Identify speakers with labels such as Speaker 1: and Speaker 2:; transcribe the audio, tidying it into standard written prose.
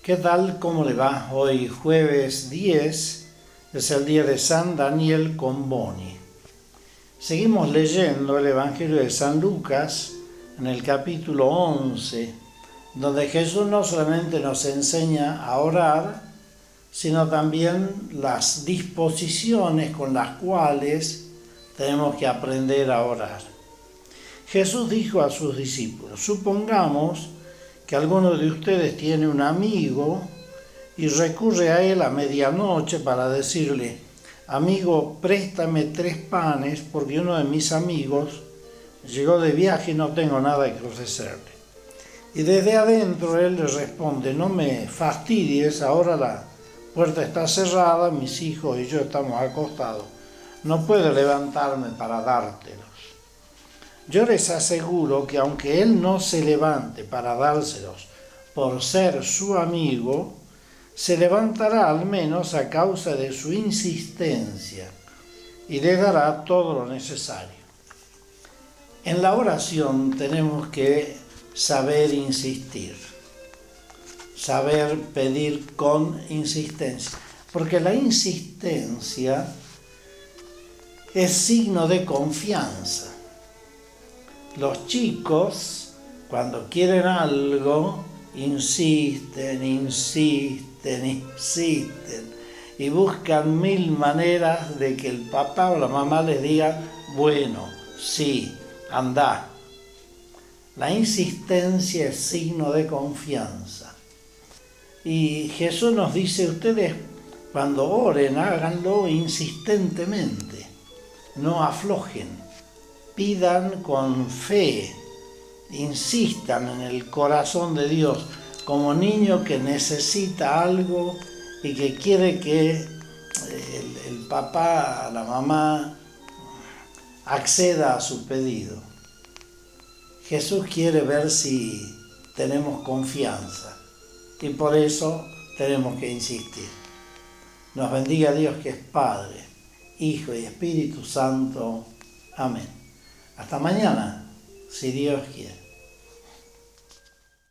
Speaker 1: ¿Qué tal? ¿Cómo le va? Hoy jueves 10 es el día de San Daniel Comboni. Seguimos leyendo el Evangelio de San Lucas en el capítulo 11, donde Jesús no solamente nos enseña a orar, sino también las disposiciones con las cuales tenemos que aprender a orar. Jesús dijo a sus discípulos: supongamos que alguno de ustedes tiene un amigo y recurre a él a medianoche para decirle: amigo, préstame 3 panes porque uno de mis amigos llegó de viaje y no tengo nada que ofrecerle. Y desde adentro él le responde: no me fastidies, ahora la puerta está cerrada, mis hijos y yo estamos acostados, no puedo levantarme para dártelos. Yo les aseguro que aunque él no se levante para dárselos por ser su amigo, se levantará al menos a causa de su insistencia y le dará todo lo necesario. En la oración tenemos que saber insistir, saber pedir con insistencia, porque la insistencia es signo de confianza. Los chicos, cuando quieren algo, insisten y buscan 1000 maneras de que el papá o la mamá les diga: bueno, sí, andá. La insistencia es signo de confianza. Y Jesús nos dice: ustedes cuando oren, háganlo insistentemente, no aflojen. Pidan con fe, insistan en el corazón de Dios, como niño que necesita algo y que quiere que el papá, la mamá, acceda a su pedido. Jesús quiere ver si tenemos confianza y por eso tenemos que insistir. Nos bendiga Dios, que es Padre, Hijo y Espíritu Santo. Amén. Hasta mañana, si Dios quiere.